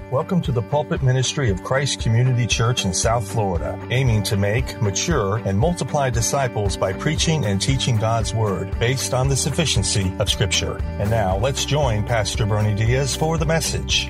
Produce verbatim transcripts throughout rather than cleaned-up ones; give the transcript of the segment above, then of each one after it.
Welcome to the pulpit ministry of Christ Community Church in South Florida, aiming to make, mature, and multiply disciples by preaching and teaching God's Word based on the sufficiency of Scripture. And now, let's join Pastor Bernie Diaz for the message.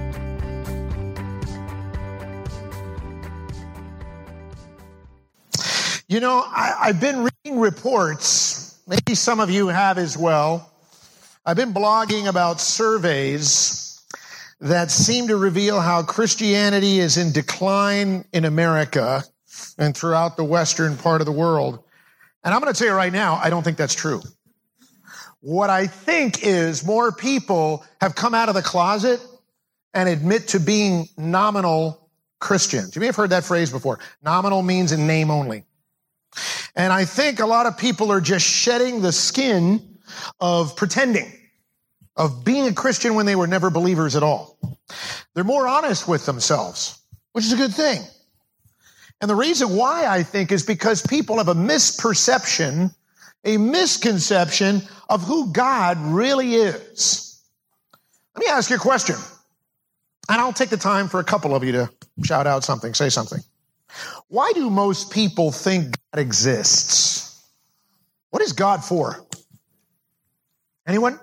You know, I, I've been reading reports, maybe some of you have as well. I've been blogging about surveys that seem to reveal how Christianity is in decline in America and throughout the western part of the world. And I'm going to tell you right now, I don't think that's true. What I think is more people have come out of the closet and admit to being nominal Christians. You may have heard that phrase before. Nominal means in name only. And I think a lot of people are just shedding the skin of pretending, of being a Christian when they were never believers at all. They're more honest with themselves, which is a good thing. And the reason why, I think, is because people have a misperception, a misconception of who God really is. Let me ask you a question, and I'll take the time for a couple of you to shout out something, say something. Why do most people think God exists? What is God for? Anyone?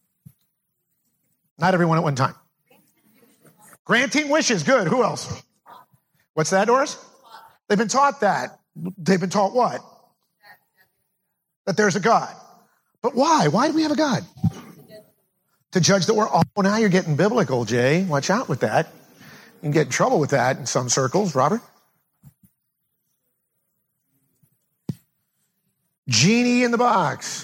Not everyone at one time. Granting wishes. Good. Who else? What's that, Doris? They've been taught that. They've been taught what? That there's a God. But why? Why do we have a God? To judge the world. Oh, now you're getting biblical, Jay. Watch out with that. You can get in trouble with that in some circles. Robert? Genie in the box.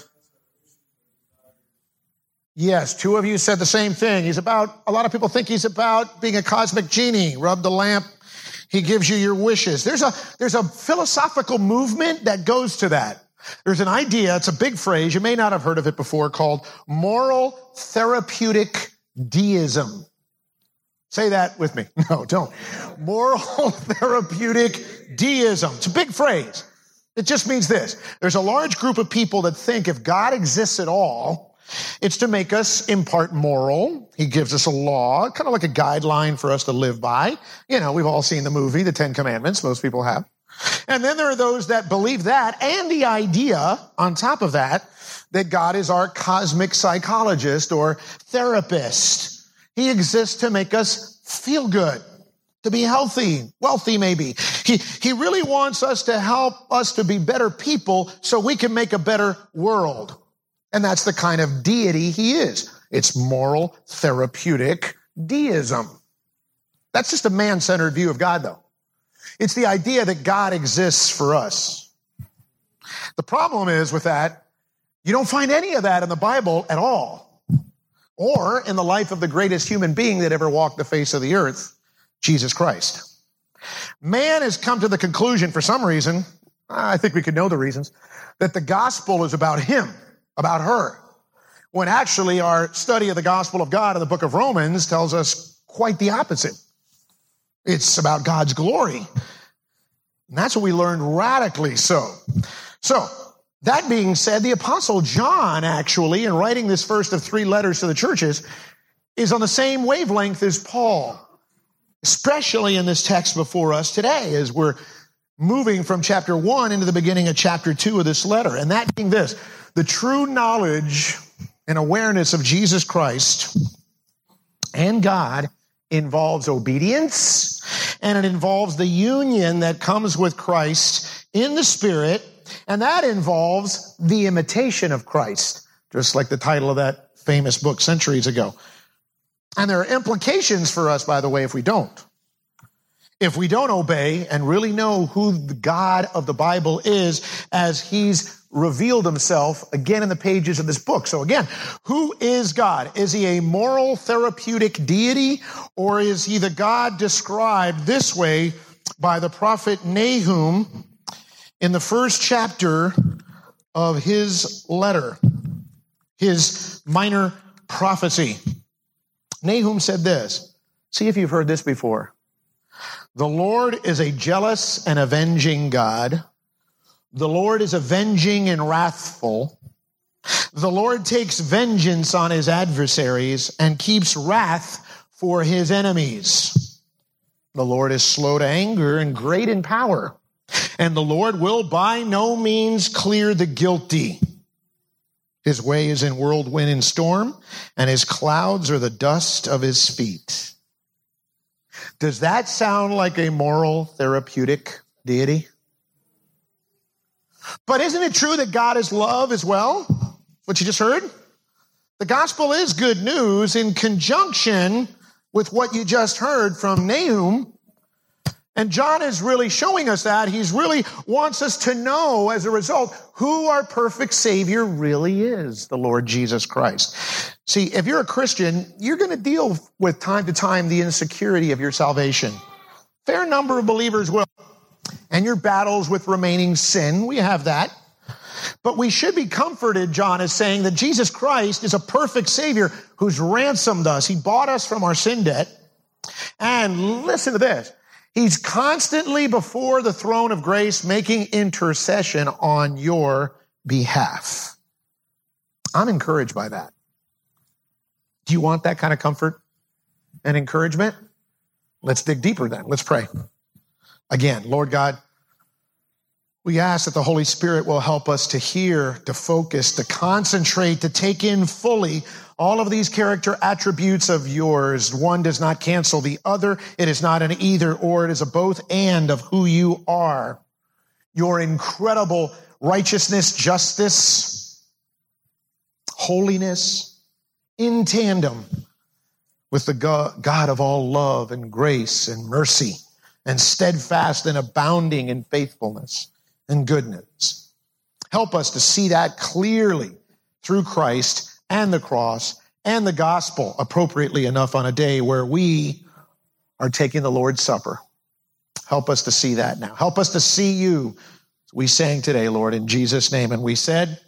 Yes, two of you said the same thing. He's about, a lot of people think he's about being a cosmic genie. Rub the lamp, he gives you your wishes. There's a, there's a philosophical movement that goes to that. There's an idea, it's a big phrase, you may not have heard of it before, called moral therapeutic deism. Say that with me. No, don't. Moral therapeutic deism. It's a big phrase. It just means this. There's a large group of people that think if God exists at all, it's to make us in part moral. He gives us a law, kind of like a guideline for us to live by. You know, we've all seen the movie, The Ten Commandments. Most people have. And then there are those that believe that, and the idea on top of that, that God is our cosmic psychologist or therapist. He exists to make us feel good, to be healthy, wealthy maybe. He, he really wants us to help us to be better people so we can make a better world. And that's the kind of deity he is. It's moral therapeutic deism. That's just a man-centered view of God, though. It's the idea that God exists for us. The problem is with that, you don't find any of that in the Bible at all, or in the life of the greatest human being that ever walked the face of the earth, Jesus Christ. Man has come to the conclusion, for some reason, I think we could know the reasons, that the gospel is about him, about her, when actually our study of the gospel of God in the book of Romans tells us quite the opposite. It's about God's glory. And that's what we learned radically so. So, that being said, the Apostle John actually, in writing this first of three letters to the churches, is on the same wavelength as Paul, especially in this text before us today, as we're moving from chapter one into the beginning of chapter two of this letter. And that being this, the true knowledge and awareness of Jesus Christ and God involves obedience, and it involves the union that comes with Christ in the Spirit, and that involves the imitation of Christ, just like the title of that famous book centuries ago. And there are implications for us, by the way, if we don't. If we don't obey and really know who the God of the Bible is as he's revealed himself again in the pages of this book. So again, who is God? Is he a moral therapeutic deity, or is he the God described this way by the prophet Nahum in the first chapter of his letter, his minor prophecy? Nahum said this. See if you've heard this before. The Lord is a jealous and avenging God. The Lord is avenging and wrathful. The Lord takes vengeance on his adversaries and keeps wrath for his enemies. The Lord is slow to anger and great in power, and the Lord will by no means clear the guilty. His way is in whirlwind and storm, and his clouds are the dust of his feet. Does that sound like a moral, therapeutic deity? But isn't it true that God is love as well? What you just heard? The gospel is good news in conjunction with what you just heard from Nahum. And John is really showing us that. He really wants us to know, as a result, who our perfect Savior really is, the Lord Jesus Christ. See, if you're a Christian, you're going to deal with time to time the insecurity of your salvation. Fair number of believers will. And your battles with remaining sin, we have that. But we should be comforted, John is saying, that Jesus Christ is a perfect Savior who's ransomed us. He bought us from our sin debt. And listen to this. He's constantly before the throne of grace making intercession on your behalf. I'm encouraged by that. Do you want that kind of comfort and encouragement? Let's dig deeper then. Let's pray. Again, Lord God, we ask that the Holy Spirit will help us to hear, to focus, to concentrate, to take in fully all of these character attributes of yours. One does not cancel the other. It is not an either or. It is a both and of who you are. Your incredible righteousness, justice, holiness, in tandem with the God of all love and grace and mercy and steadfast and abounding in faithfulness and goodness. Help us to see that clearly through Christ and the cross and the gospel appropriately enough on a day where we are taking the Lord's Supper. Help us to see that now. Help us to see you. We sang today, Lord, in Jesus' name, and we said,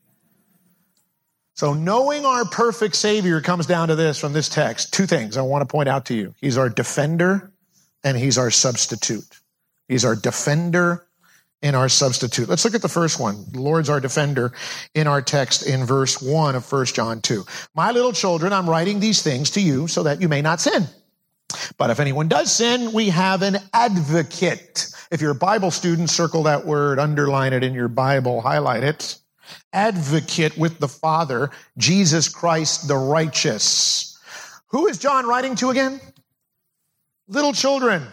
so knowing our perfect Savior comes down to this from this text. Two things I want to point out to you. He's our defender and he's our substitute. He's our defender and our substitute. Let's look at the first one. The Lord's our defender in our text in verse one of First John two. My little children, I'm writing these things to you so that you may not sin. But if anyone does sin, we have an advocate. If you're a Bible student, circle that word, underline it in your Bible, highlight it. Advocate with the Father, Jesus Christ the righteous. Who is John writing to again? Little children.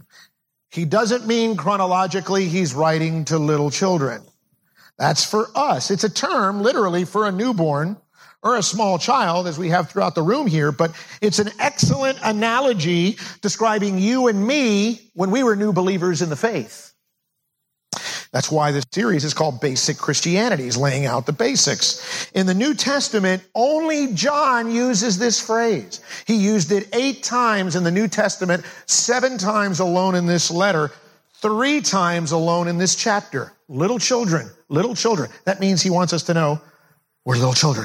He doesn't mean chronologically he's writing to little children. That's for us. It's a term literally for a newborn or a small child, as we have throughout the room here, but it's an excellent analogy describing you and me when we were new believers in the faith. That's why this series is called Basic Christianity. He's laying out the basics. In the New Testament, only John uses this phrase. He used it eight times in the New Testament, seven times alone in this letter, three times alone in this chapter. Little children, little children. That means he wants us to know we're little children.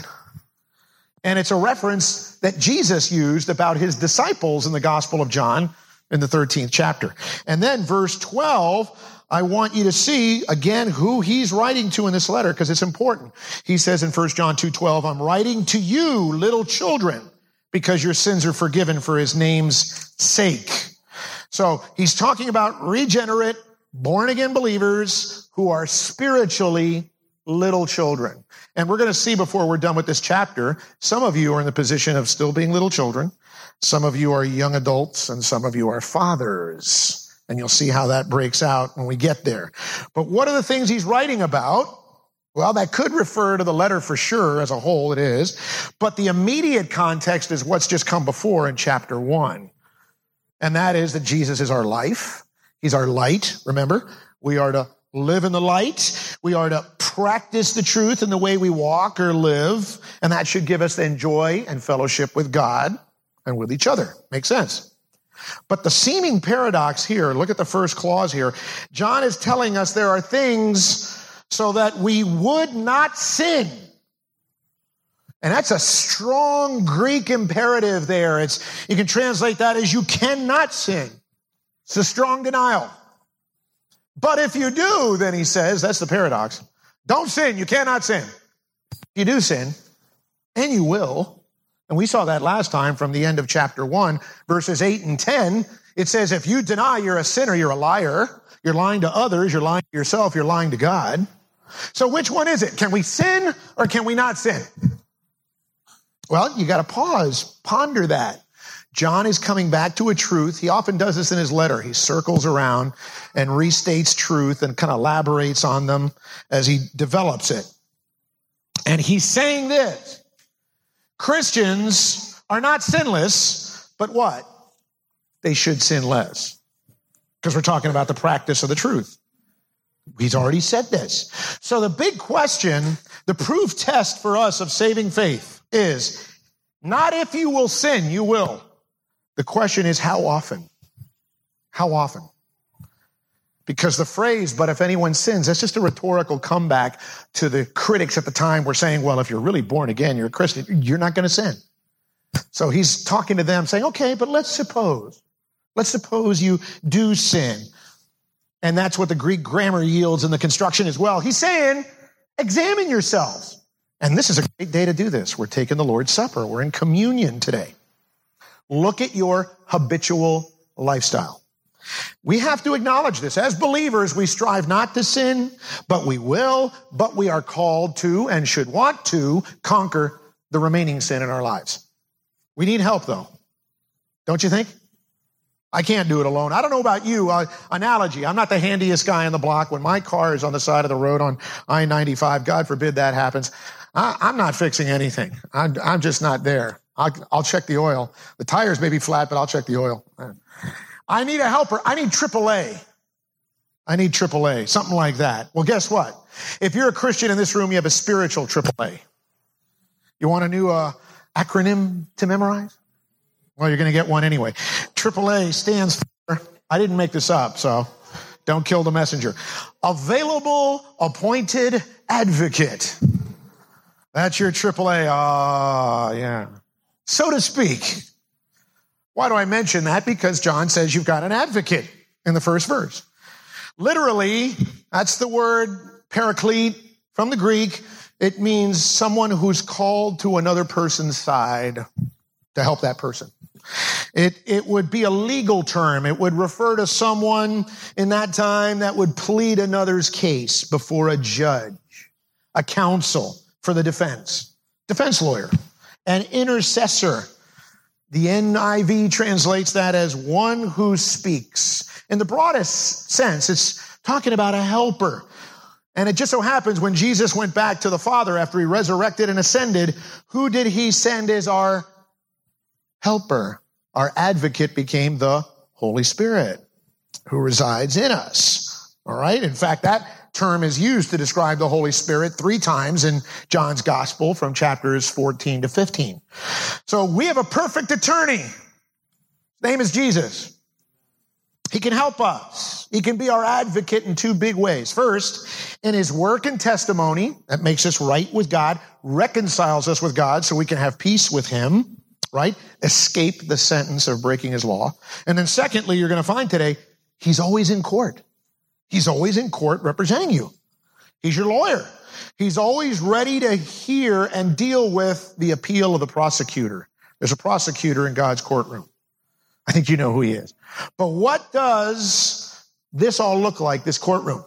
And it's a reference that Jesus used about his disciples in the Gospel of John in the thirteenth chapter. And then verse twelve, I want you to see, again, who he's writing to in this letter, because it's important. He says in First John two twelve, I'm writing to you, little children, because your sins are forgiven for his name's sake. So he's talking about regenerate, born-again believers who are spiritually little children. And we're going to see before we're done with this chapter, some of you are in the position of still being little children. Some of you are young adults, and some of you are fathers. And you'll see how that breaks out when we get there. But what are the things he's writing about? Well, that could refer to the letter for sure as a whole, it is. But the immediate context is what's just come before in chapter one. And that is that Jesus is our life. He's our light, remember? We are to live in the light. We are to practice the truth in the way we walk or live. And that should give us then joy and fellowship with God and with each other. Makes sense? But the seeming paradox here, look at the first clause here. John is telling us there are things so that we would not sin. And that's a strong Greek imperative there. It's, you can translate that as you cannot sin. It's a strong denial. But if you do, then he says, that's the paradox. Don't sin. You cannot sin. You do sin, and you will. And we saw that last time from the end of chapter one, verses eight and ten. It says, if you deny you're a sinner, you're a liar. You're lying to others. You're lying to yourself. You're lying to God. So which one is it? Can we sin or can we not sin? Well, you got to pause, ponder that. John is coming back to a truth. He often does this in his letter. He circles around and restates truth and kind of elaborates on them as he develops it. And he's saying this: Christians are not sinless, but what? They should sin less. Because we're talking about the practice of the truth. He's already said this. So the big question, the proof test for us of saving faith is not if you will sin, you will. The question is how often? How often? Because the phrase, but if anyone sins, that's just a rhetorical comeback to the critics at the time were saying, well, if you're really born again, you're a Christian, you're not going to sin. So he's talking to them saying, okay, but let's suppose, let's suppose you do sin. And that's what the Greek grammar yields in the construction as well. He's saying, examine yourselves. And this is a great day to do this. We're taking the Lord's Supper. We're in communion today. Look at your habitual lifestyle. We have to acknowledge this. As believers, we strive not to sin, but we will, but we are called to and should want to conquer the remaining sin in our lives. We need help, though. Don't you think? I can't do it alone. I don't know about you. Uh, analogy. I'm not the handiest guy on the block. When my car is on the side of the road on I ninety-five, God forbid that happens, I, I'm not fixing anything. I'm, I'm just not there. I'll, I'll check the oil. The tires may be flat, but I'll check the oil. I need a helper. I need triple A. I need triple A, something like that. Well, guess what? If you're a Christian in this room, you have a spiritual triple A. You want a new uh, acronym to memorize? Well, you're going to get one anyway. triple A stands for, I didn't make this up, so don't kill the messenger. Available Appointed Advocate. That's your triple A. Ah, yeah. So to speak. Why do I mention that? Because John says you've got an advocate in the first verse. Literally, that's the word paraclete from the Greek. It means someone who's called to another person's side to help that person. It, it would be a legal term. It would refer to someone in that time that would plead another's case before a judge, a counsel for the defense, defense lawyer, an intercessor. The N I V translates that as one who speaks. In the broadest sense, it's talking about a helper. And it just so happens when Jesus went back to the Father after he resurrected and ascended, who did he send as our helper? Our advocate became the Holy Spirit who resides in us. All right. In fact, that term is used to describe the Holy Spirit three times in John's gospel from chapters fourteen to fifteen. So we have a perfect attorney. His name is Jesus. He can help us. He can be our advocate in two big ways. First, in his work and testimony that makes us right with God, reconciles us with God so we can have peace with him, right? Escape the sentence of breaking his law. And then secondly, you're going to find today, he's always in court. He's always in court representing you. He's your lawyer. He's always ready to hear and deal with the appeal of the prosecutor. There's a prosecutor in God's courtroom. I think you know who he is. But what does this all look like, this courtroom?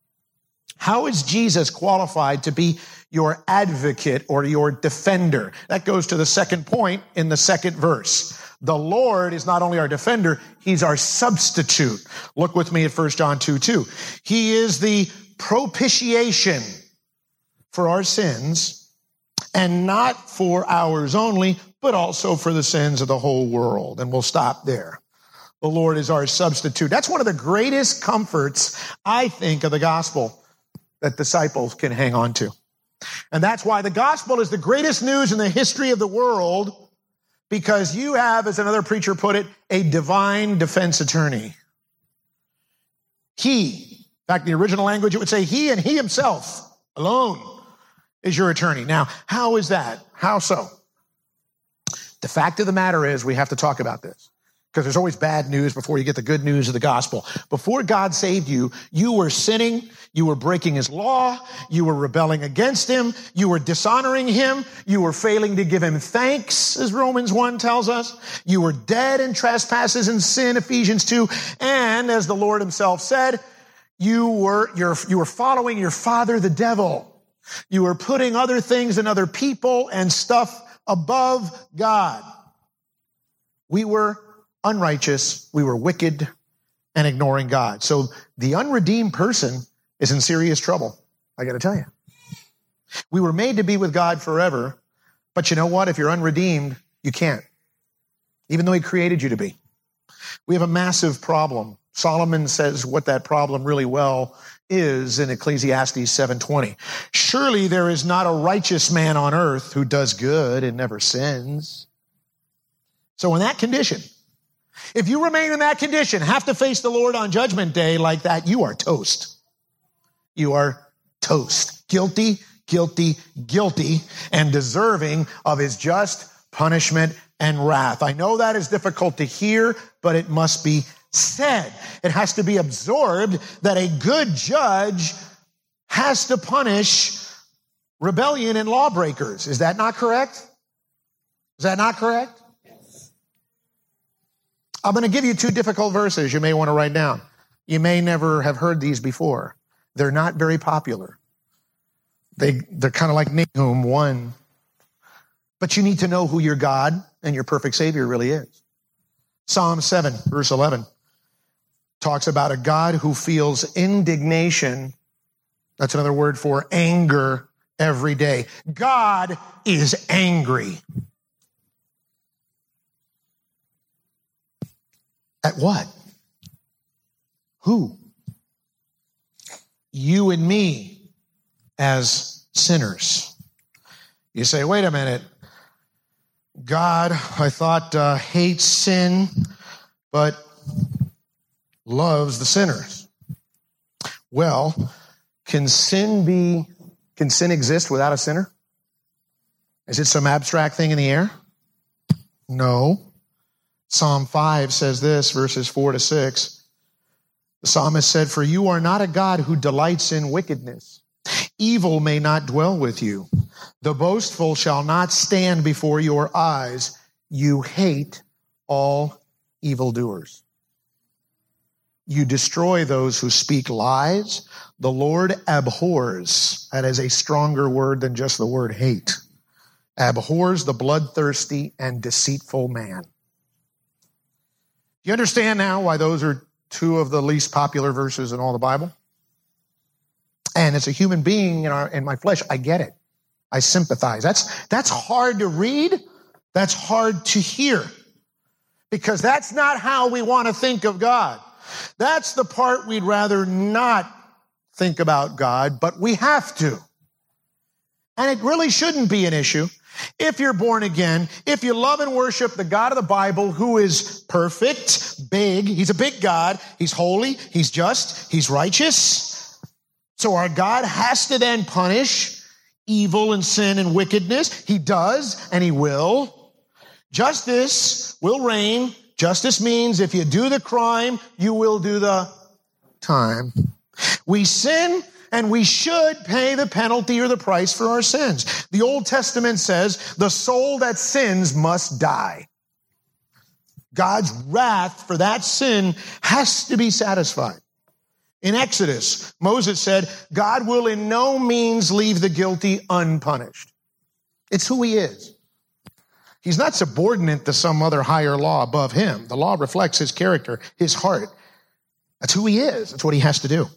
How is Jesus qualified to be your advocate or your defender? That goes to the second point in the second verse. The Lord is not only our defender, he's our substitute. Look with me at First John two two. He is the propitiation for our sins, and not for ours only, but also for the sins of the whole world. And we'll stop there. The Lord is our substitute. That's one of the greatest comforts, I think, of the gospel that disciples can hang on to. And that's why the gospel is the greatest news in the history of the world, because you have, as another preacher put it, a divine defense attorney. He, in fact, in the original language, it would say he and he himself alone is your attorney. Now, how is that? How so? The fact of the matter is we have to talk about this because there's always bad news before you get the good news of the gospel. Before God saved you, you were sinning, you were breaking his law, you were rebelling against him, you were dishonoring him, you were failing to give him thanks, as Romans one tells us. You were dead in trespasses and sin, Ephesians two. And as the Lord himself said, you were, you're, you were following your father, the devil. You were putting other things and other people and stuff above God. We were unrighteous, we were wicked and ignoring God. So the unredeemed person is in serious trouble. I got to tell you. We were made to be with God forever, but you know what? If you're unredeemed, you can't. Even though he created you to be. We have a massive problem. Solomon says what that problem really well is in Ecclesiastes seven twenty. Surely there is not a righteous man on earth who does good and never sins. So in that condition, if you remain in that condition, have to face the Lord on Judgment Day like that, you are toast. You are toast. Guilty, guilty, guilty, and deserving of his just punishment and wrath. I know that is difficult to hear, but it must be said. It has to be absorbed that a good judge has to punish rebellion and lawbreakers. Is that not correct? Is that not correct? I'm going to give you two difficult verses you may want to write down. You may never have heard these before. They're not very popular. They, they're kind of like Nahum one. But you need to know who your God and your perfect Savior really is. Psalm seven, verse eleven, talks about a God who feels indignation. That's another word for anger every day. God is angry. At what? Who? You and me as sinners. You say, wait a minute. God, I thought, uh, hates sin, but loves the sinners. Well, can sin be, can sin exist without a sinner? Is it some abstract thing in the air? No. Psalm five says this, verses four to six. The psalmist said, for you are not a God who delights in wickedness. Evil may not dwell with you. The boastful shall not stand before your eyes. You hate all evildoers. You destroy those who speak lies. The Lord abhors. That is a stronger word than just the word hate. Abhors the bloodthirsty and deceitful man. Do you understand now why those are two of the least popular verses in all the Bible? And as a human being in, our, in my flesh, I get it. I sympathize. That's, that's hard to read. That's hard to hear. Because that's not how we want to think of God. That's the part we'd rather not think about God, but we have to. And it really shouldn't be an issue. If you're born again, if you love and worship the God of the Bible who is perfect, big, he's a big God, he's holy, he's just, he's righteous. So our God has to then punish evil and sin and wickedness. He does, and he will. Justice will reign. Justice means if you do the crime, you will do the time. We sin, and we should pay the penalty or the price for our sins. The Old Testament says the soul that sins must die. God's wrath for that sin has to be satisfied. In Exodus, Moses said, God will in no means leave the guilty unpunished. It's who he is. He's not subordinate to some other higher law above him. The law reflects his character, his heart. That's who he is. That's what he has to do.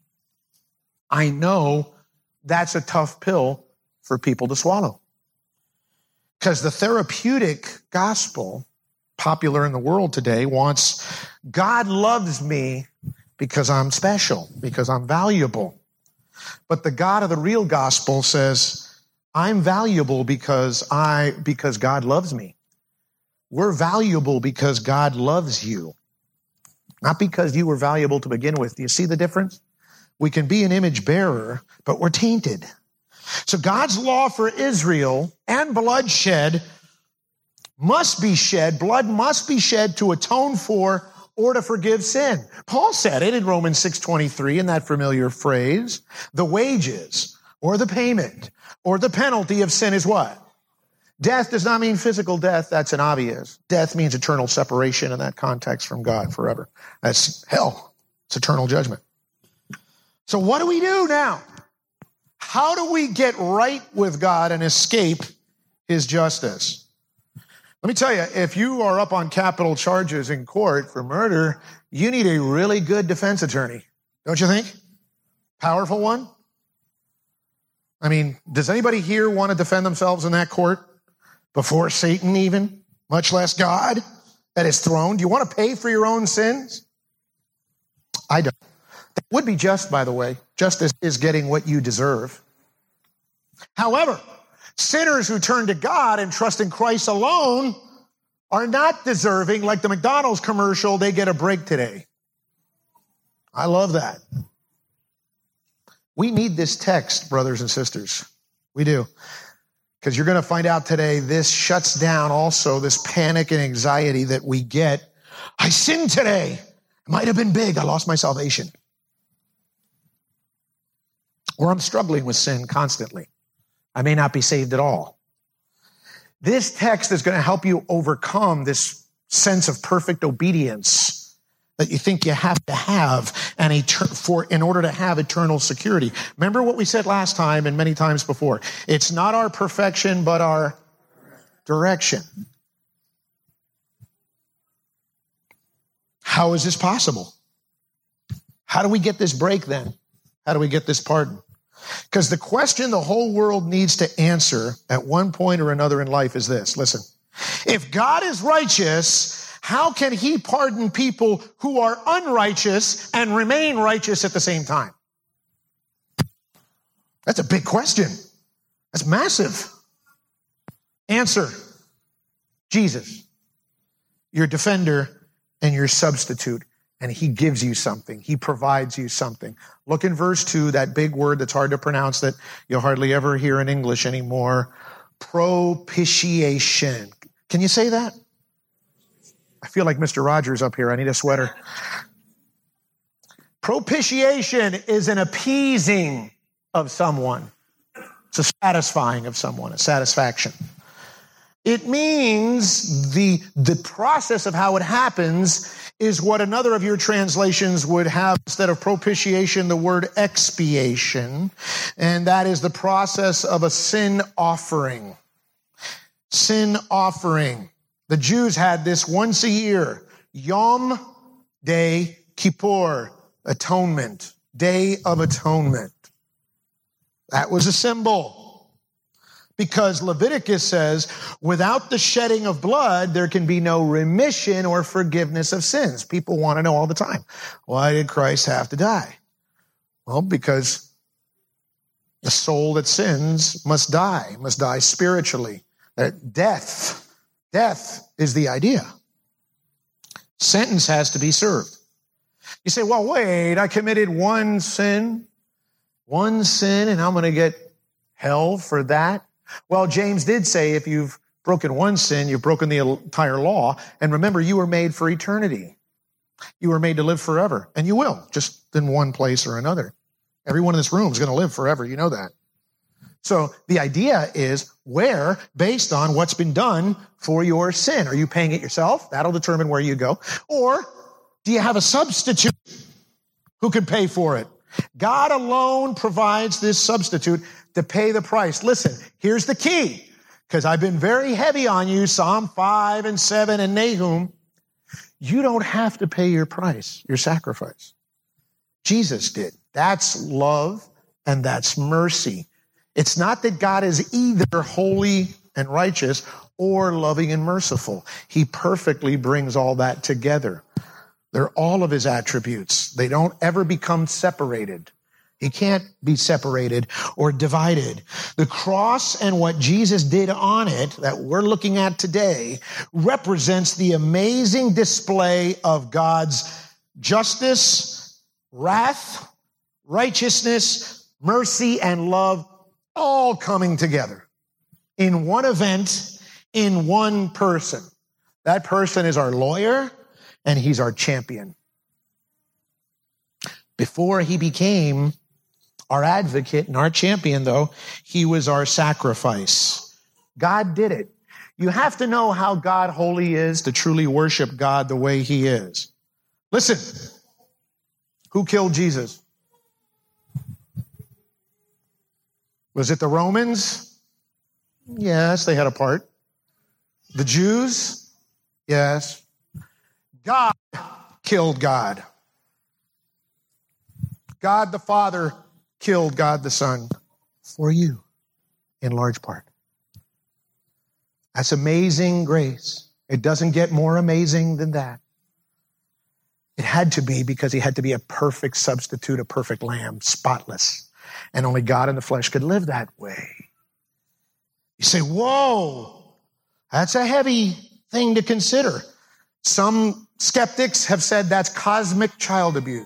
I know that's a tough pill for people to swallow. Because the therapeutic gospel, popular in the world today, wants God loves me because I'm special, because I'm valuable. But the God of the real gospel says, I'm valuable because I because God loves me. We're valuable because God loves you. Not because you were valuable to begin with. Do you see the difference? We can be an image bearer, but we're tainted. So God's law for Israel and bloodshed must be shed, blood must be shed to atone for or to forgive sin. Paul said it in Romans six twenty-three in that familiar phrase. The wages or the payment or the penalty of sin is what? Death does not mean physical death. That's an obvious. Death means eternal separation in that context from God forever. That's hell. It's eternal judgment. So what do we do now? How do we get right with God and escape his justice? Let me tell you, if you are up on capital charges in court for murder, you need a really good defense attorney, don't you think? Powerful one? I mean, does anybody here want to defend themselves in that court before Satan even, much less God at his throne? Do you want to pay for your own sins? I don't. That would be just, by the way. Justice is getting what you deserve. However, sinners who turn to God and trust in Christ alone are not deserving, like the McDonald's commercial, they get a break today. I love that. We need this text, brothers and sisters. We do. Because you're going to find out today, this shuts down also this panic and anxiety that we get. I sinned today. It might have been big. I lost my salvation. Or I'm struggling with sin constantly. I may not be saved at all. This text is going to help you overcome this sense of perfect obedience that you think you have to have and etern- for in order to have eternal security. Remember what we said last time and many times before. It's not our perfection, but our direction. How is this possible? How do we get this break then? How do we get this pardon? Because the question the whole world needs to answer at one point or another in life is this. Listen, if God is righteous, how can he pardon people who are unrighteous and remain righteous at the same time? That's a big question. That's massive. Answer, Jesus, your defender and your substitute. And he gives you something. He provides you something. Look in verse two, that big word that's hard to pronounce that you'll hardly ever hear in English anymore. Propitiation. Can you say that? I feel like Mister Rogers up here. I need a sweater. Propitiation is an appeasing of someone. It's a satisfying of someone, a satisfaction. It means the, the process of how it happens is what another of your translations would have instead of propitiation, the word expiation. And that is the process of a sin offering. Sin offering. The Jews had this once a year. Yom Day Kippur, atonement, Day of Atonement. That was a symbol. Because Leviticus says, without the shedding of blood, there can be no remission or forgiveness of sins. People want to know all the time, why did Christ have to die? Well, because the soul that sins must die, must die spiritually. That death, death is the idea. Sentence has to be served. You say, well, wait, I committed one sin, one sin, and I'm going to get hell for that? Well, James did say if you've broken one sin, you've broken the entire law. And remember, you were made for eternity. You were made to live forever. And you will, just in one place or another. Everyone in this room is going to live forever. You know that. So the idea is where, based on what's been done for your sin. Are you paying it yourself? That'll determine where you go. Or do you have a substitute who can pay for it? God alone provides this substitute to pay the price. Listen, here's the key, because I've been very heavy on you, Psalm five and seven and Nahum. You don't have to pay your price, your sacrifice. Jesus did. That's love and that's mercy. It's not that God is either holy and righteous or loving and merciful. He perfectly brings all that together. They're all of his attributes. They don't ever become separated. He can't be separated or divided. The cross and what Jesus did on it that we're looking at today represents the amazing display of God's justice, wrath, righteousness, mercy, and love all coming together in one event in one person. That person is our lawyer, and he's our champion. Before he became our advocate and our champion, though, he was our sacrifice. God did it. You have to know how God holy is to truly worship God the way he is. Listen, who killed Jesus? Was it the Romans? Yes, they had a part. The Jews? Yes. God killed God. God the Father killed God the Son for you, in large part. That's amazing grace. It doesn't get more amazing than that. It had to be because he had to be a perfect substitute, a perfect lamb, spotless. And only God in the flesh could live that way. You say, whoa, that's a heavy thing to consider. Some skeptics have said that's cosmic child abuse.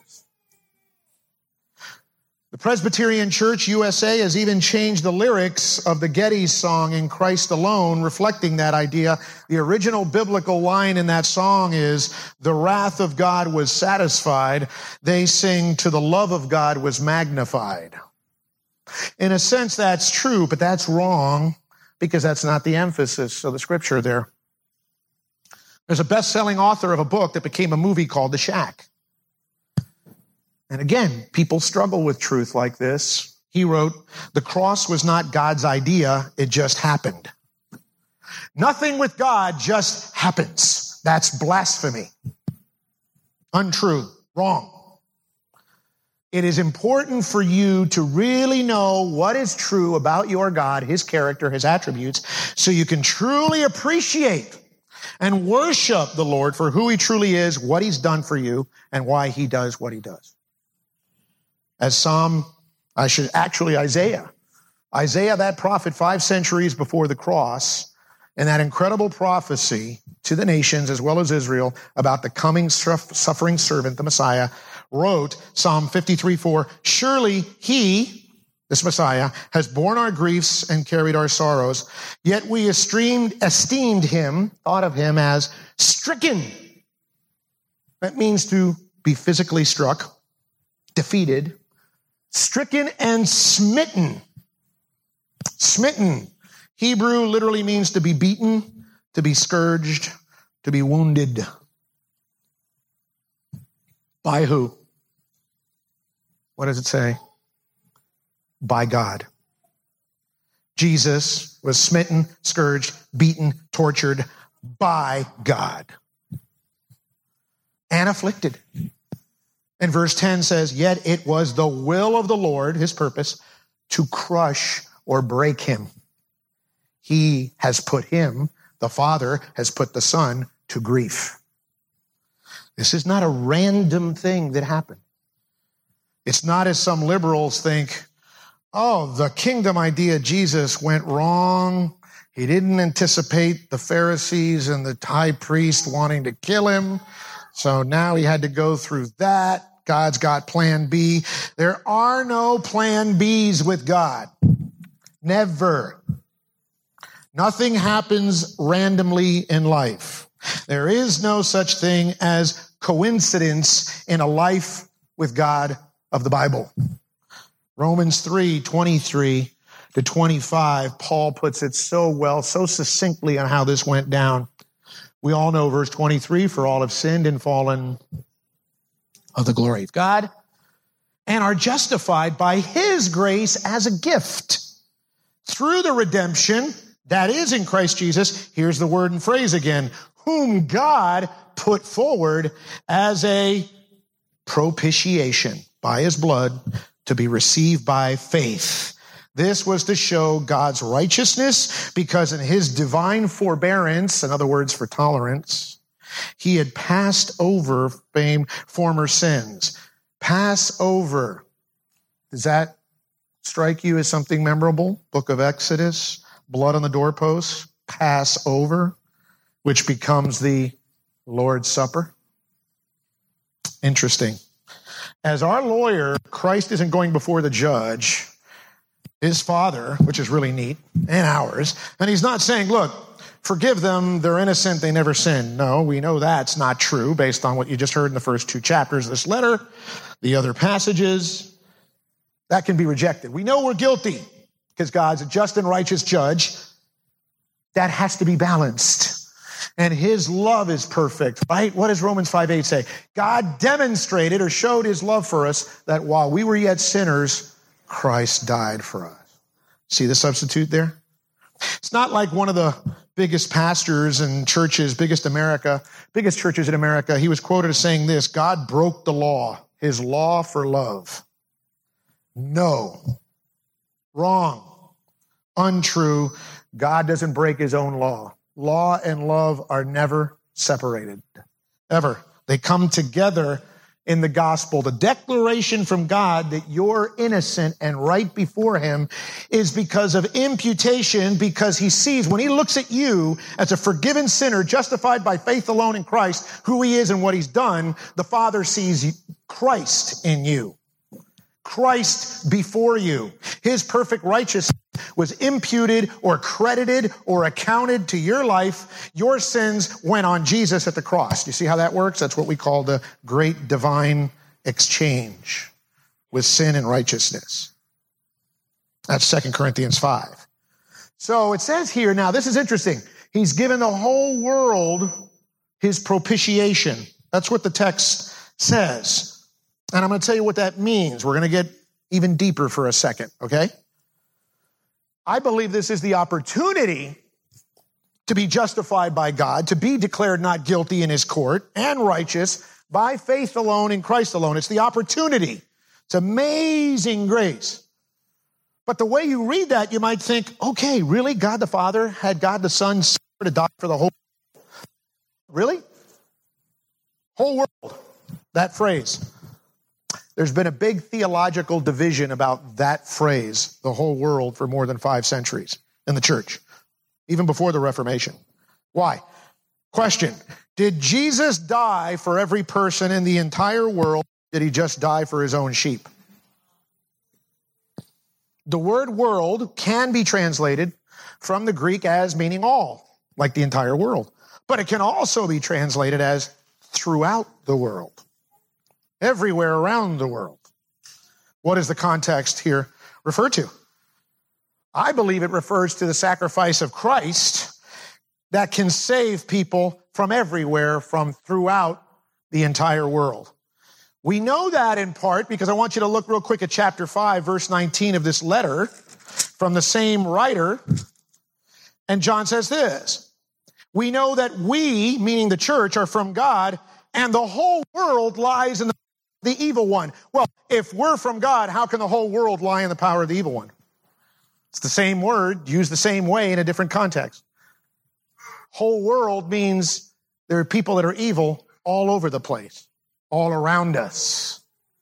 The Presbyterian Church U S A has even changed the lyrics of the Geddes song, In Christ Alone, reflecting that idea. The original biblical line in that song is, the wrath of God was satisfied. They sing, to the love of God was magnified. In a sense, that's true, but that's wrong because that's not the emphasis of the scripture there. There's a best-selling author of a book that became a movie called The Shack. And again, people struggle with truth like this. He wrote, the cross was not God's idea, it just happened. Nothing with God just happens. That's blasphemy. Untrue. Wrong. It is important for you to really know what is true about your God, his character, his attributes, so you can truly appreciate and worship the Lord for who he truly is, what he's done for you, and why he does what he does. As Psalm, I should actually Isaiah. Isaiah, that prophet five centuries before the cross, and that incredible prophecy to the nations as well as Israel about the coming suffering servant, the Messiah, wrote Psalm fifty-three four, surely he, this Messiah, has borne our griefs and carried our sorrows, yet we esteemed, esteemed him, thought of him as stricken. That means to be physically struck, defeated, stricken and smitten. Smitten. Hebrew literally means to be beaten, to be scourged, to be wounded. By who? What does it say? By God. Jesus was smitten, scourged, beaten, tortured by God. And afflicted. And verse ten says, yet it was the will of the Lord, his purpose, to crush or break him. He has put him, the Father has put the Son to grief. This is not a random thing that happened. It's not as some liberals think, oh, the kingdom idea of Jesus went wrong. He didn't anticipate the Pharisees and the high priest wanting to kill him. So now he had to go through that. God's got plan B. There are no plan Bs with God. Never. Nothing happens randomly in life. There is no such thing as coincidence in a life with God of the Bible. Romans three twenty-three to twenty-five, Paul puts it so well, so succinctly on how this went down. We all know verse twenty-three, for all have sinned and fallen of the glory of God, and are justified by his grace as a gift through the redemption that is in Christ Jesus. Here's the word and phrase again, whom God put forward as a propitiation by his blood to be received by faith. This was to show God's righteousness because in his divine forbearance, in other words, for tolerance, he had passed over fame, former sins. Pass over. Does that strike you as something memorable? Book of Exodus, blood on the doorposts, pass over, which becomes the Lord's Supper. Interesting. As our lawyer, Christ isn't going before the judge, his Father, which is really neat, and ours, and he's not saying, look, forgive them, they're innocent, they never sinned. No, we know that's not true based on what you just heard in the first two chapters of this letter, the other passages. That can be rejected. We know we're guilty because God's a just and righteous judge. That has to be balanced. And his love is perfect, right? What does Romans five eight say? God demonstrated or showed his love for us that while we were yet sinners, Christ died for us. See the substitute there? It's not like one of the biggest pastors and churches, biggest America, biggest churches in America. He was quoted as saying this: God broke the law, his law for love. No. Wrong. Untrue. God doesn't break his own law. Law and love are never separated. Ever. They come together in the gospel. The declaration from God that you're innocent and right before him is because of imputation, because he sees, when he looks at you as a forgiven sinner, justified by faith alone in Christ, who he is and what he's done, the Father sees Christ in you. Christ before you. His perfect righteousness was imputed or credited or accounted to your life. Your sins went on Jesus at the cross. You see how that works? That's what we call the great divine exchange with sin and righteousness. That's Second Corinthians five. So it says here, now this is interesting. He's given the whole world his propitiation. That's what the text says. And I'm going to tell you what that means. We're going to get even deeper for a second, okay? I believe this is the opportunity to be justified by God, to be declared not guilty in his court and righteous by faith alone in Christ alone. It's the opportunity. It's amazing grace. But the way you read that, you might think, okay, really? God the Father had God the Son to die for the whole world? Really? Whole world. That phrase. There's been a big theological division about that phrase, the whole world, for more than five centuries in the church, even before the Reformation. Why? Question, did Jesus die for every person in the entire world? Did he just die for his own sheep? The word world can be translated from the Greek as meaning all, like the entire world. But it can also be translated as throughout the world. Everywhere around the world. What does the context here refer to? I believe it refers to the sacrifice of Christ that can save people from everywhere, from throughout the entire world. We know that in part because I want you to look real quick at chapter five, verse nineteen of this letter from the same writer. And John says this: we know that we, meaning the church, are from God, and the whole world lies in the The evil one. Well, if we're from God, how can the whole world lie in the power of the evil one? It's the same word, used the same way in a different context. Whole world means there are people that are evil all over the place, all around us.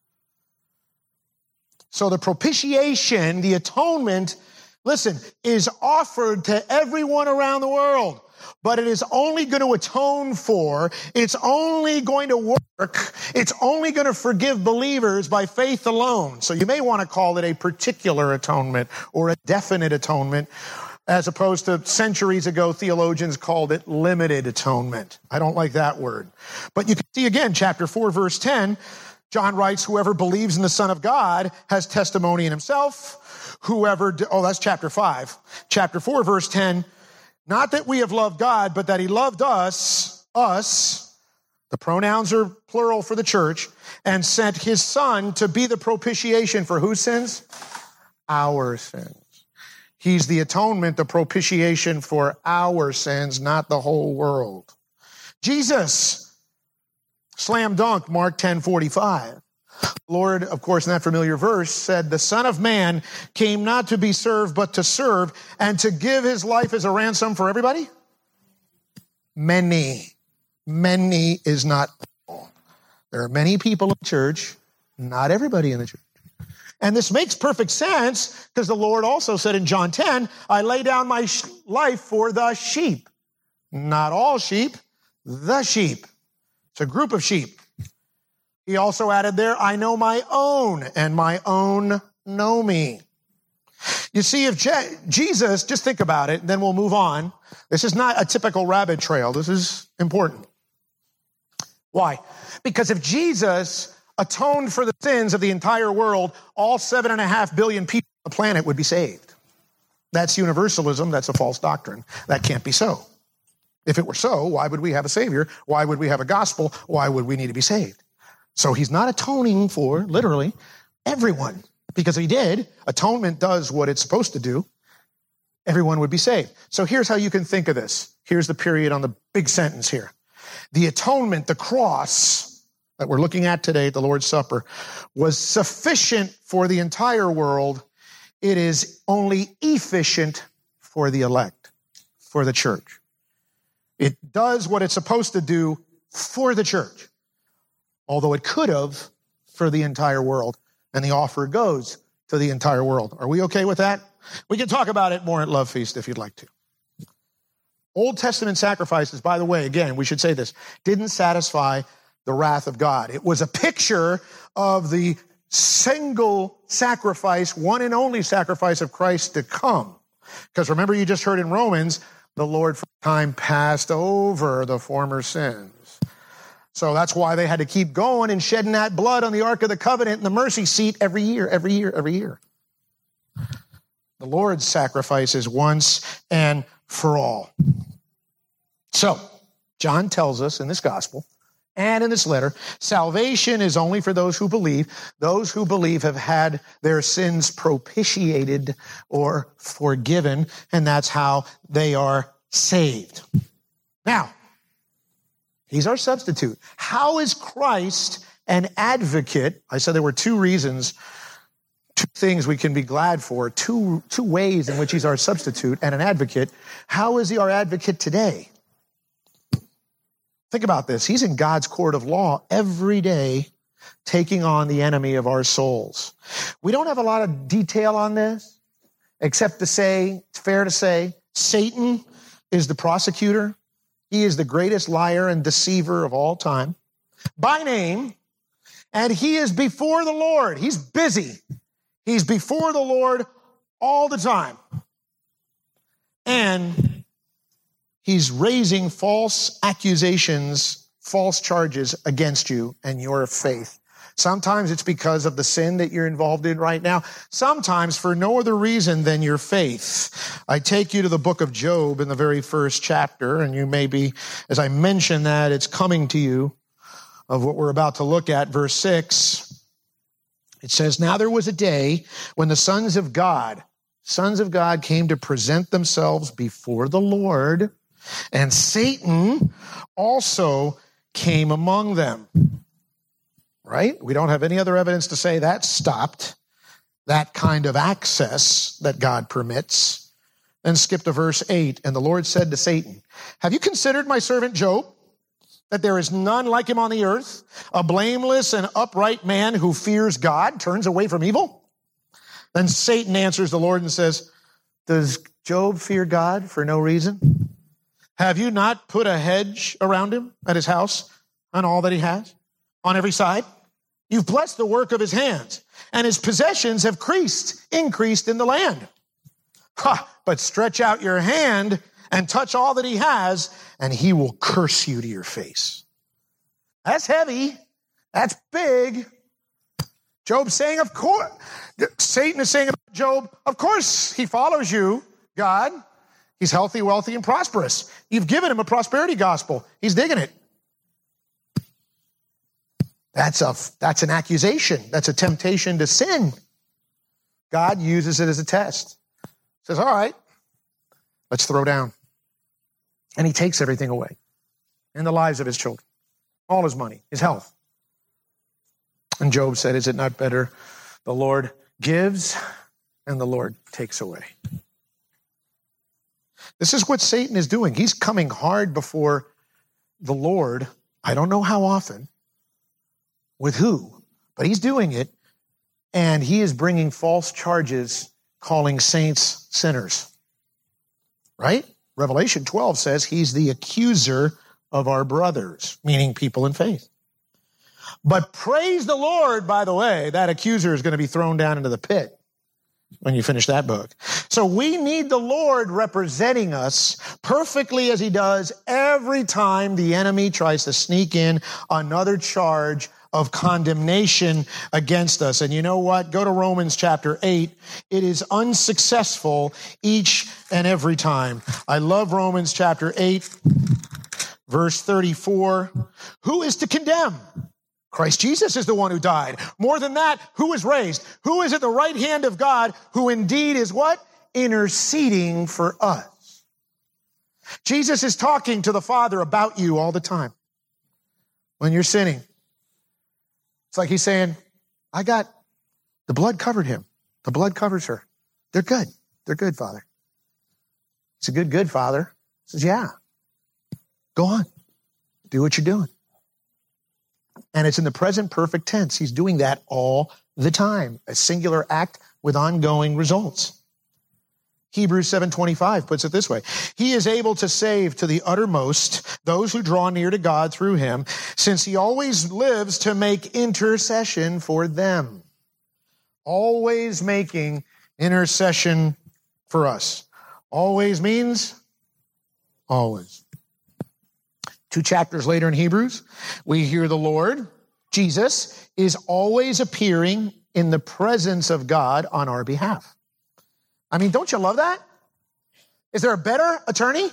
So the propitiation, the atonement, listen, is offered to everyone around the world. But it is only going to atone for, it's only going to work, it's only going to forgive believers by faith alone. So you may want to call it a particular atonement or a definite atonement, as opposed to centuries ago, theologians called it limited atonement. I don't like that word. But you can see again, chapter four, verse ten, John writes, whoever believes in the Son of God has testimony in himself. Whoever, oh, that's chapter five. Chapter four, verse ten, not that we have loved God, but that he loved us, us, the pronouns are plural for the church, and sent his Son to be the propitiation for whose sins? Our sins. He's the atonement, the propitiation for our sins, not the whole world. Jesus, slam dunk, Mark ten forty-five. Lord, of course, in that familiar verse, said, the Son of Man came not to be served, but to serve, and to give his life as a ransom for everybody? Many. Many is not all. There are many people in church, not everybody in the church. And this makes perfect sense because the Lord also said in John ten, I lay down my sh- life for the sheep. Not all sheep, the sheep. It's a group of sheep. He also added there, I know my own, and my own know me. You see, if Je- Jesus, just think about it, and then we'll move on. This is not a typical rabbit trail. This is important. Why? Because if Jesus atoned for the sins of the entire world, all seven and a half billion people on the planet would be saved. That's universalism. That's a false doctrine. That can't be so. If it were so, why would we have a Savior? Why would we have a gospel? Why would we need to be saved? So he's not atoning for, literally, everyone. Because if he did, atonement does what it's supposed to do, everyone would be saved. So here's how you can think of this. Here's the period on the big sentence here. The atonement, the cross that we're looking at today at the Lord's Supper, was sufficient for the entire world. It is only efficient for the elect, for the church. It does what it's supposed to do for the church, although it could have for the entire world. And the offer goes to the entire world. Are we okay with that? We can talk about it more at Love Feast if you'd like to. Old Testament sacrifices, by the way, again, we should say this, didn't satisfy the wrath of God. It was a picture of the single sacrifice, one and only sacrifice of Christ to come. Because remember, you just heard in Romans, the Lord for time passed over the former sins. So that's why they had to keep going and shedding that blood on the Ark of the Covenant and the mercy seat every year, every year, every year. The Lord's sacrifice is once and for all. So, John tells us in this gospel and in this letter, salvation is only for those who believe. Those who believe have had their sins propitiated or forgiven, and that's how they are saved. Now, he's our substitute. How is Christ an advocate? I said there were two reasons, two things we can be glad for, two, two ways in which he's our substitute and an advocate. How is he our advocate today? Think about this. He's in God's court of law every day, taking on the enemy of our souls. We don't have a lot of detail on this, except to say, it's fair to say, Satan is the prosecutor. He is the greatest liar and deceiver of all time, by name, and he is before the Lord. He's busy. He's before the Lord all the time. And he's raising false accusations, false charges against you and your faith. Sometimes it's because of the sin that you're involved in right now. Sometimes for no other reason than your faith. I take you to the book of Job in the very first chapter, and you may be, as I mentioned that, it's coming to you of what we're about to look at, verse six. It says, now there was a day when the sons of God, sons of God came to present themselves before the Lord, and Satan also came among them. Right? We don't have any other evidence to say that stopped that kind of access that God permits. Then skip to verse eight. And the Lord said to Satan, have you considered my servant Job, that there is none like him on the earth, a blameless and upright man who fears God, turns away from evil? Then Satan answers the Lord and says, does Job fear God for no reason? Have you not put a hedge around him at his house and all that he has on every side? You've blessed the work of his hands, and his possessions have increased, increased in the land. Ha, but stretch out your hand and touch all that he has, and he will curse you to your face. That's heavy. That's big. Job's saying, of course, Satan is saying about Job, of course he follows you, God. He's healthy, wealthy, and prosperous. You've given him a prosperity gospel. He's digging it. That's a, that's an accusation. That's a temptation to sin. God uses it as a test. Says, all right, let's throw down. And he takes everything away in the lives of his children, all his money, his health. And Job said, is it not better the Lord gives and the Lord takes away? This is what Satan is doing. He's coming hard before the Lord. I don't know how often. With who? But he's doing it, and he is bringing false charges, calling saints sinners. Right? Revelation twelve says he's the accuser of our brothers, meaning people in faith. But praise the Lord, by the way, that accuser is going to be thrown down into the pit. when you finish that book. So we need the Lord representing us perfectly as he does every time the enemy tries to sneak in another charge of condemnation against us. And you know what? Go to Romans chapter eight. It is unsuccessful each and every time. I love Romans chapter eight, verse thirty-four. Who is to condemn? Christ Jesus is the one who died. More than that, who is raised? Who is at the right hand of God, who indeed is what? Interceding for us. Jesus is talking to the Father about you all the time. When you're sinning, it's like he's saying, I got, the blood covered him. The blood covers her. They're good. They're good, Father. It's a good, good Father. He says, yeah, go on. Do what you're doing. And it's in the present perfect tense. He's doing that all the time. A singular act with ongoing results. Hebrews seven twenty-five puts it this way. He is able to save to the uttermost those who draw near to God through him, since he always lives to make intercession for them. Always making intercession for us. Always means always. Two chapters later in Hebrews, we hear the Lord, Jesus, is always appearing in the presence of God on our behalf. I mean, don't you love that? Is there a better attorney?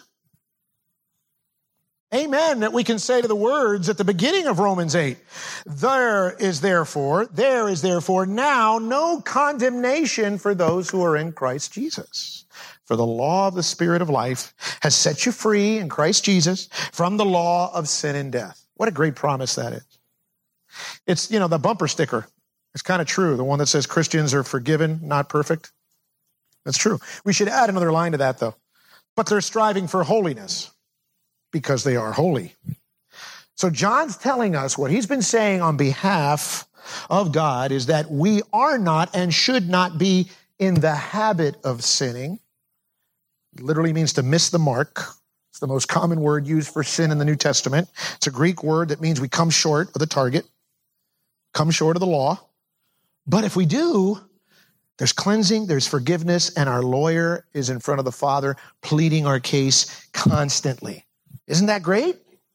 Amen, that we can say to the words at the beginning of Romans eight. There is therefore, there is therefore now no condemnation for those who are in Christ Jesus. For the law of the Spirit of life has set you free in Christ Jesus from the law of sin and death. What a great promise that is. It's, you know, the bumper sticker. It's kind of true. The one that says Christians are forgiven, not perfect. That's true. We should add another line to that, though. But they're striving for holiness because they are holy. So John's telling us what he's been saying on behalf of God is that we are not and should not be in the habit of sinning. It literally means to miss the mark. It's the most common word used for sin in the New Testament. It's a Greek word that means we come short of the target, come short of the law. But if we do, there's cleansing, there's forgiveness, and our lawyer is in front of the Father pleading our case constantly. Isn't that great?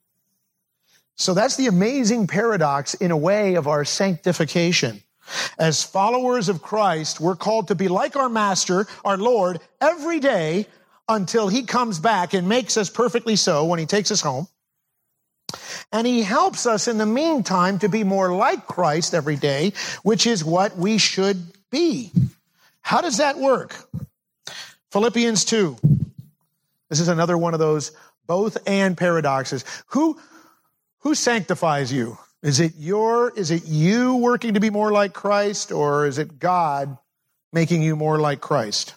So that's the amazing paradox in a way of our sanctification. As followers of Christ, we're called to be like our Master, our Lord, every day until he comes back and makes us perfectly so when he takes us home. And he helps us in the meantime to be more like Christ every day, which is what we should be. How does that work? Philippians two. This is another one of those both and paradoxes. Who, who sanctifies you? Is it your, is it you working to be more like Christ, or is it God making you more like Christ?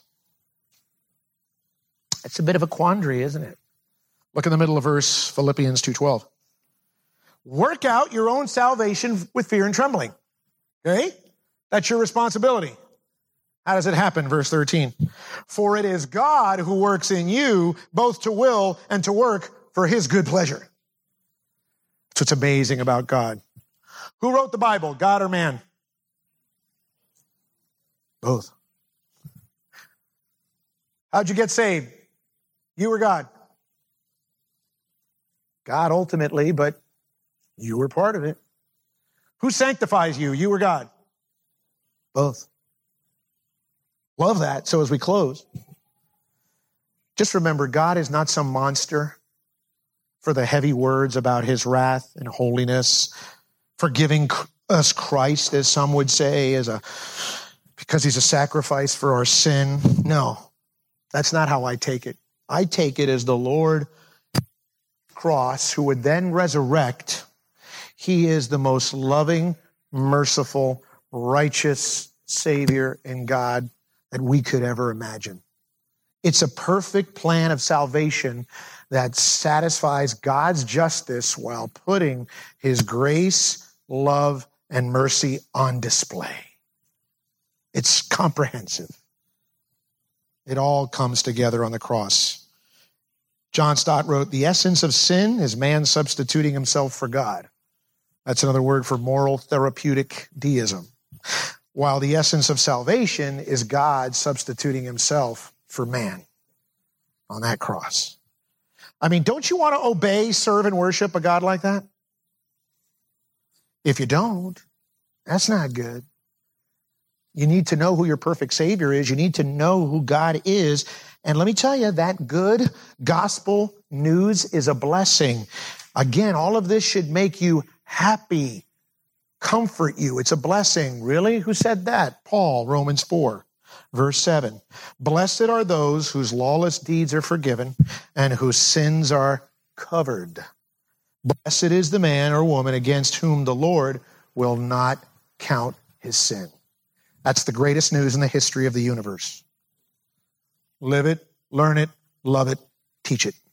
It's a bit of a quandary, isn't it? Look in the middle of verse, Philippians two twelve. Work out your own salvation with fear and trembling. Okay? That's your responsibility. How does it happen? Verse thirteen. For it is God who works in you both to will and to work for his good pleasure. That's what's amazing about God. Who wrote the Bible, God or man? Both. How'd you get saved? You or God? God ultimately, but you were part of it. Who sanctifies you? You or God? Both. Love that. So as we close, just remember, God is not some monster for the heavy words about his wrath and holiness, for giving us Christ, as some would say, as a because he's a sacrifice for our sin. No, that's not how I take it. I take it as the Lord cross who would then resurrect. He is the most loving, merciful, righteous Savior and God that we could ever imagine. It's a perfect plan of salvation that satisfies God's justice while putting his grace, love, and mercy on display. It's comprehensive. It all comes together on the cross. John Stott wrote, the essence of sin is man substituting himself for God. That's another word for moral therapeutic deism. while the essence of salvation is God substituting himself for man on that cross. I mean, don't you want to obey, serve, and worship a God like that? If you don't, that's not good. You need to know who your perfect Savior is. You need to know who God is. And let me tell you, that good gospel news is a blessing. Again, all of this should make you happy, comfort you. It's a blessing. Really? Who said that? Paul, Romans four, verse seven. Blessed are those whose lawless deeds are forgiven and whose sins are covered. Blessed is the man or woman against whom the Lord will not count his sin. That's the greatest news in the history of the universe. Live it, learn it, love it, teach it.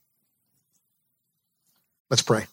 Let's pray.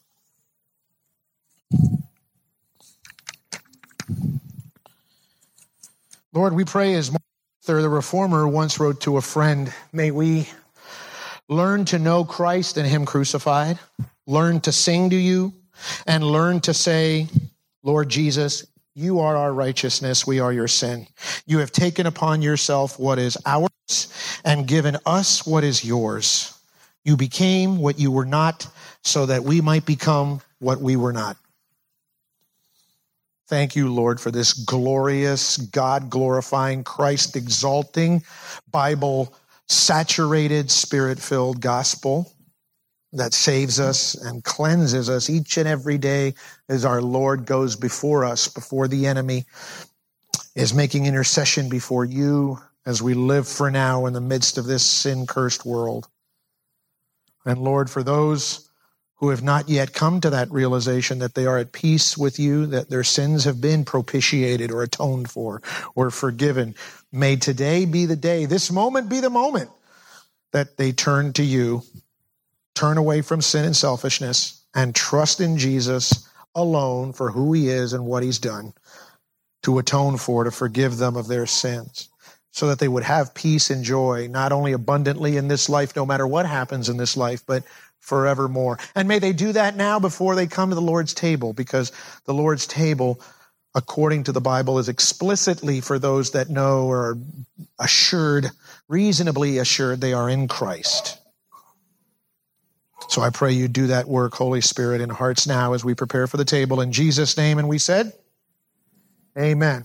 Lord, we pray as Martin Luther, the reformer, once wrote to a friend, may we learn to know Christ and him crucified, learn to sing to you, and learn to say, Lord Jesus, you are our righteousness, we are your sin. You have taken upon yourself what is ours and given us what is yours. You became what you were not so that we might become what we were not. Thank you, Lord, for this glorious, God-glorifying, Christ-exalting, Bible-saturated, Spirit-filled gospel that saves us and cleanses us each and every day as our Lord goes before us, before the enemy is making intercession before you as we live for now in the midst of this sin-cursed world. And Lord, for those who have not yet come to that realization that they are at peace with you, that their sins have been propitiated or atoned for or forgiven, may today be the day, this moment be the moment that they turn to you, turn away from sin and selfishness, and trust in Jesus alone for who he is and what he's done to atone for, to forgive them of their sins, so that they would have peace and joy, not only abundantly in this life, no matter what happens in this life, but forevermore. And may they do that now before they come to the Lord's table, because the Lord's table, according to the Bible, is explicitly for those that know or are assured, reasonably assured they are in Christ. So I pray you do that work, Holy Spirit, in hearts now as we prepare for the table. In Jesus' name, and we said, amen.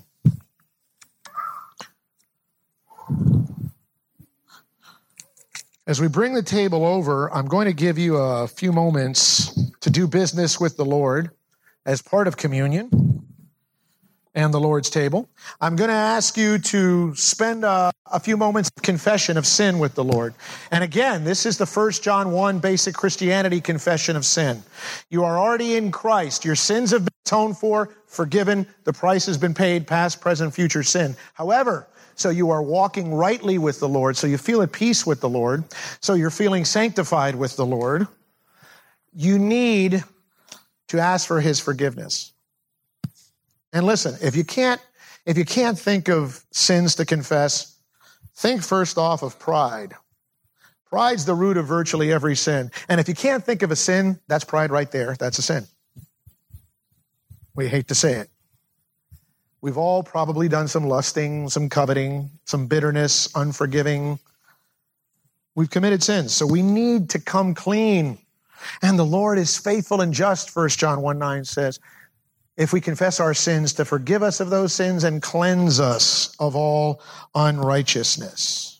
As we bring the table over, I'm going to give you a few moments to do business with the Lord as part of communion and the Lord's table. I'm going to ask you to spend a, a few moments of confession of sin with the Lord. And again, this is the First John one basic Christianity confession of sin. You are already in Christ. Your sins have been atoned for, forgiven. The price has been paid, past, present, future sin. However, so you are walking rightly with the Lord, so you feel at peace with the Lord, so you're feeling sanctified with the Lord, you need to ask for his forgiveness. And listen, if you can't, if you can't think of sins to confess, think first off of pride. Pride's the root of virtually every sin. And if you can't think of a sin, that's pride right there. That's a sin. We hate to say it. We've all probably done some lusting, some coveting, some bitterness, unforgiving. We've committed sins, so we need to come clean. And the Lord is faithful and just, First John one nine says, if we confess our sins, to forgive us of those sins and cleanse us of all unrighteousness.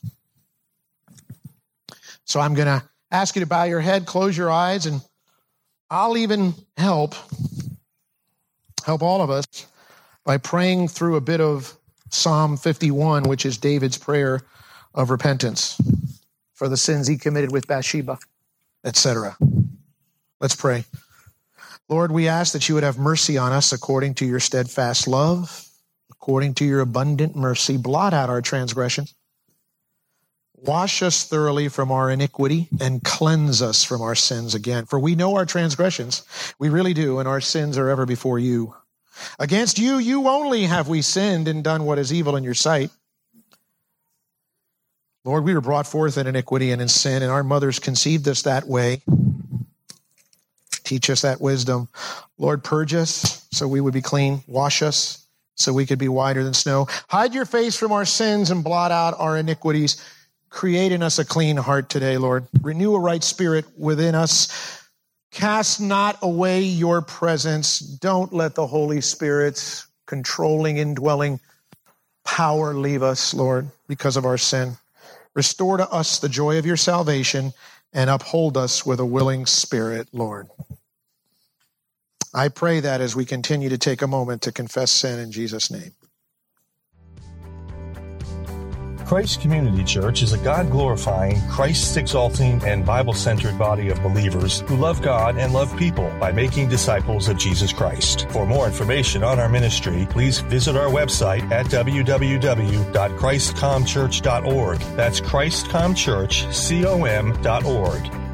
So I'm going to ask you to bow your head, close your eyes, and I'll even help, help all of us by praying through a bit of Psalm fifty-one, which is David's prayer of repentance for the sins he committed with Bathsheba, et cetera. Let's pray. Lord, we ask that you would have mercy on us according to your steadfast love, according to your abundant mercy. Blot out our transgressions. Wash us thoroughly from our iniquity and cleanse us from our sins again. For we know our transgressions. We really do, and our sins are ever before you. Against you, you only have we sinned and done what is evil in your sight. Lord, we were brought forth in iniquity and in sin, and our mothers conceived us that way. Teach us that wisdom. Lord, purge us so we would be clean. Wash us, so we could be whiter than snow. Hide your face from our sins and blot out our iniquities. Create in us a clean heart today, Lord. Renew a right spirit within us. Cast not away your presence. Don't let the Holy Spirit's controlling, indwelling power leave us, Lord, because of our sin. Restore to us the joy of your salvation and uphold us with a willing spirit, Lord. I pray that as we continue to take a moment to confess sin in Jesus' name. Christ Community Church is a God-glorifying, Christ-exalting, and Bible-centered body of believers who love God and love people by making disciples of Jesus Christ. For more information on our ministry, please visit our website at w w w dot christ com church dot org. That's christ com church com dot org.